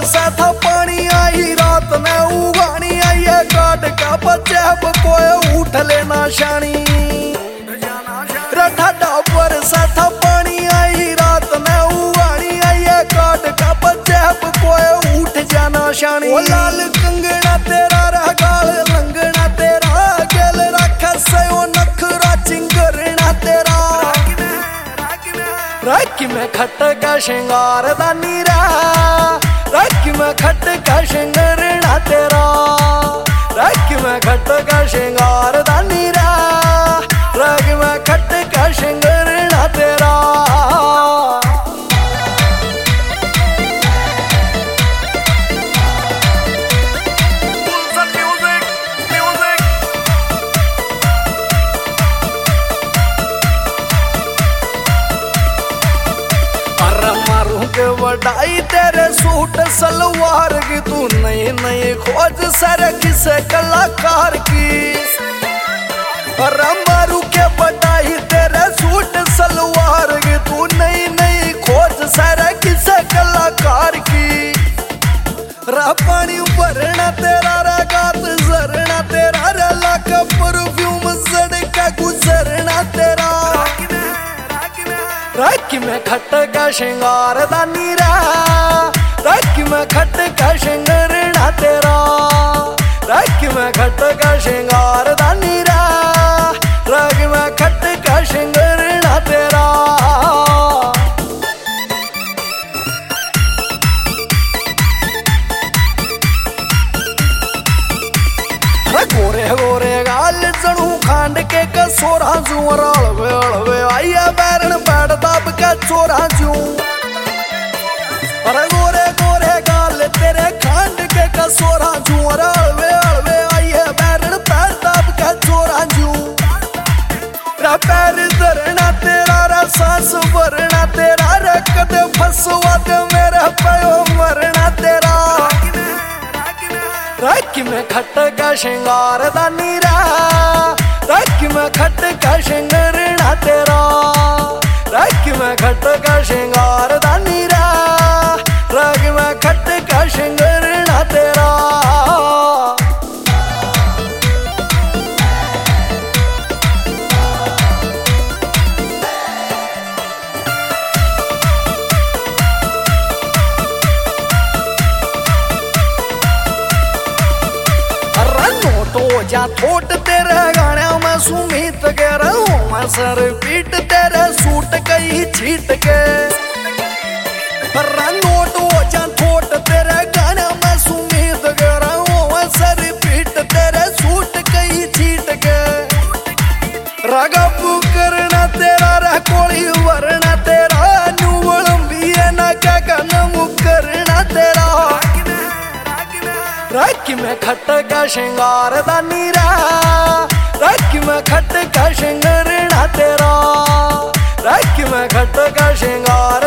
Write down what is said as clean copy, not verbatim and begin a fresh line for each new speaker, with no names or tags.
बरसा था पानी आई रात में उगानी आई है काट का बच्चे कोई उठ लेना शानी रठाडा बरसा था पानी आई रात में उगानी आई है काट का बच्चे कोई उठ जाना शानी वो लाल कंगना तेरा गाल लंगना तेरा गेल रखा सयो नखरा चिंगरना तेरा राखी में खट का श्रृंगार दा नीरा राखी में खट का श्रृंगारना तेरा राखी में खट का श्रृंगार दा नीरा राखी में खट का श्रृंगारना तेरा वडाई तेरे सूट सलवार की तू नई नई खोज सर किसे कलाकार की मारू के वडाई तेरे सूट सलवार की तू नई नई खोज सर किसे कलाकार की रा पानी भरना तेरा रा गात जरना तेरा रा लाख परफ्यूम सड़का गुजरना तेरा राखी में खट का श्रृंगार दा नीरा राखी में खट का श्रृंगारना तेरा राखी में खट का श्रृंगार दा नीरा राखी में खट का श्रृंगारना तेरा गोरे गोरे गाल जणू खांड के कसोरा जुअर अलवे अलवे आइया बैरन बैठ दब के चोरा जू अरे गोरे गोरे गाल तेरे खांड के कसोरा जुअर अलवे अलवे आइया बैरन बैठ दब के चोरा जू रा पैर धरना तेरा रा सांस भरना तेरा रे कदे फसवा दे मेरे पयो मरना तेरा राखी में खट का श्रृंगार दा नीरा राखी में खट का श्रृंगारना तेरा राखी में खट का श्रृंगार दा नीरा राखी में खट का श्रृंगारना तेरा जा थोट तेरे गाने में सुमित के रहूं मैं सर पीट तेरे सूट कई छीट के नोट हो जा थोट तेरे गाने में सुमित के रहूं मैं सर पीट तेरे सूट कई छीट के रगब करना तेरा रकोड़ी वरना तेरा नुवल भी न का कनम करना तेरा राखी में खट का श्रृंगार दा नीरा राखी में खट का श्रृंगारना तेरा राखी में खट का श्रृंगार